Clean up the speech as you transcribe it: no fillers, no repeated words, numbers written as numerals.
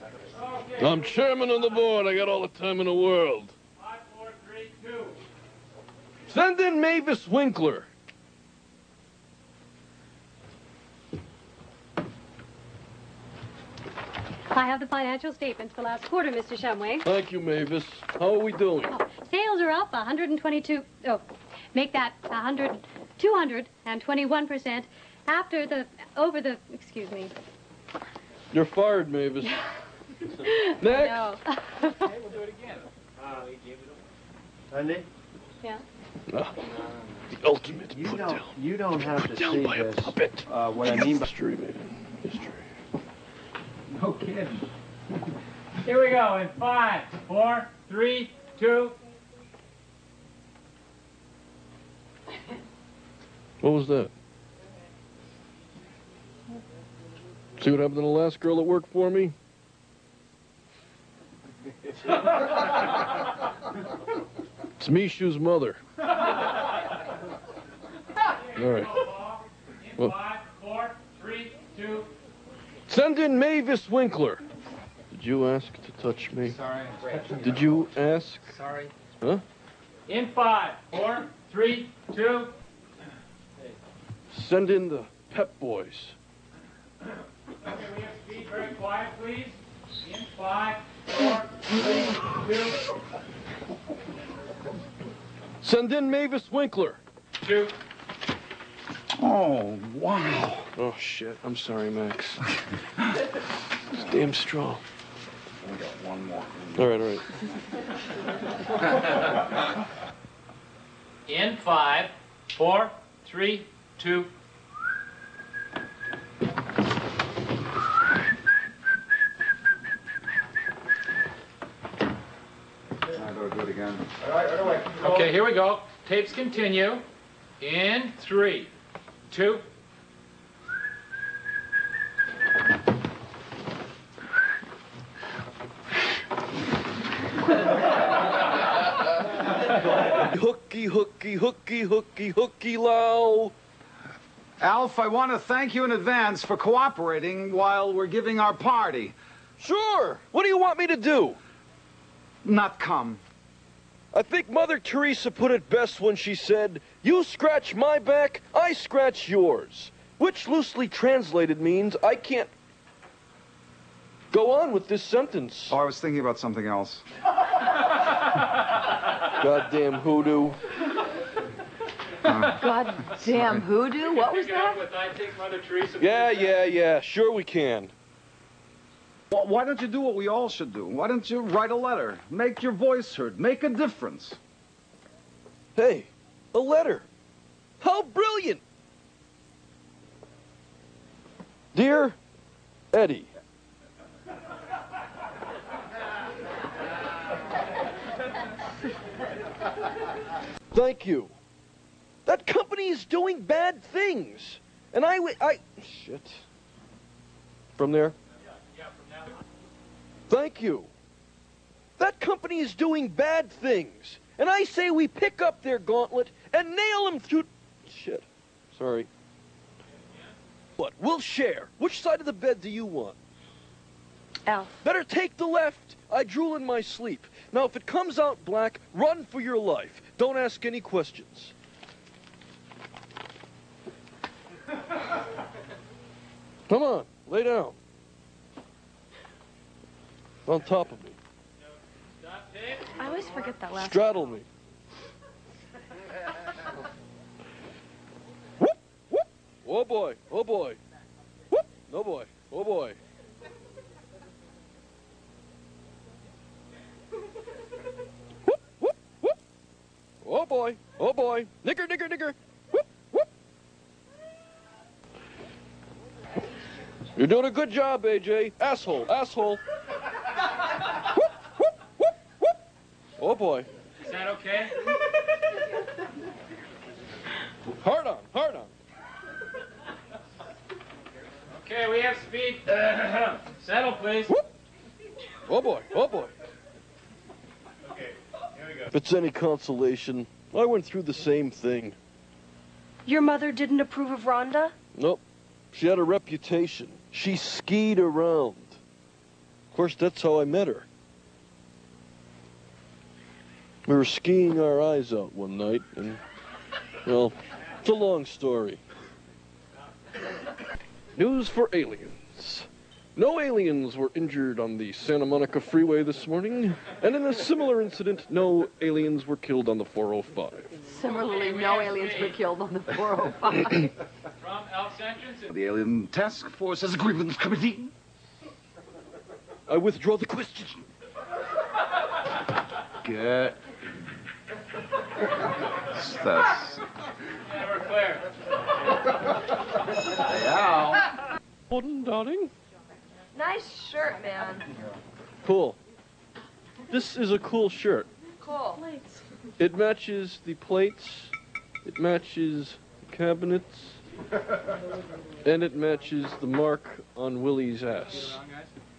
I'm chairman of the board. I got all the time in the world. 5, 4, 3, 2. Send in Mavis Winkler. I have the financial statements for last quarter, Mr. Shumway. Thank you, Mavis. How are we doing? Oh, sales are up 122. Oh, make that 221% excuse me. You're fired, Mavis. Next. No. Okay, we'll do it again. Andy? Yeah. The ultimate You put don't, down. you don't have Put to down see by a this. puppet. What I mean by... History, man. History. No kidding. Here we go in 5, 4, 3, 2. What was that? See what happened to the last girl that worked for me? It's Mishu's mother. All right. In Well, 5, 4, 3, 2. send in Mavis Winkler. Did you ask to touch me? Sorry. Did you ask? Sorry. Huh? In 5, 4, 3, 2. Send in the Pep Boys. Okay, we have speed very quiet, please. In 5, 4, 3, 2. Send in Mavis Winkler. 2. Oh, wow. Oh, shit. I'm sorry, Max. It's damn strong. We got one more. All right, all right. In 5, 4, 3, 2. Do it again. Okay, here we go. Tapes continue. In 3, 2. Hooky, hooky, hooky, hooky, hooky, low. Alf, I want to thank you in advance for cooperating while we're giving our party. Sure. What do you want me to do? Not come. I think Mother Teresa put it best when she said, "You scratch my back, I scratch yours." Which loosely translated means I can't go on with this sentence. Oh, I was thinking about something else. Goddamn hoodoo. Goddamn hoodoo? What was that? With I think Mother Teresa. Yeah. Sure we can. Well, why don't you do what we all should do? Why don't you write a letter? Make your voice heard. Make a difference. Hey, a letter. How brilliant. Dear Eddie. Thank you. That company is doing bad things. And shit. From there? Yeah, from now. Thank you. That company is doing bad things. And I say we pick up their gauntlet and nail them through... Shit. Sorry. What? We'll share. Which side of the bed do you want? Alf. Better take the left. I drool in my sleep. Now, if it comes out black, run for your life. Don't ask any questions. Come on, lay down. On top of me. Stop tape. I always forget that last Straddle me. Whoop, whoop. Oh boy, oh boy. Whoop, no boy, oh boy. Whoop, whoop, whoop. Oh boy, oh boy. Nigger, nigger, nigger. Whoop, whoop. You're doing a good job, AJ. Asshole, asshole. Whoop, whoop, whoop, whoop. Oh boy. Is that okay? Hard on, hard on. Okay, we have speed. Settle, please. Whoop. Oh boy, oh boy. Okay, here we go. If it's any consolation, I went through the same thing. Your mother didn't approve of Rhonda? Nope. She had a reputation. She skied around. Of course, that's how I met her. We were skiing our eyes out one night, and, well, it's a long story. News for aliens. No aliens were injured on the Santa Monica Freeway this morning, and in a similar incident, no aliens were killed on the 405. Similarly, no aliens were killed on the 405. From Elks Entrance. The Alien Task Force has a grievance committee. I withdraw the question. Get. That's. And we're clear. Yeah. Gordon, darling. Nice shirt, man. Cool. This is a cool shirt. Cool. It matches the plates, it matches the cabinets, and it matches the mark on Willie's ass. Guys.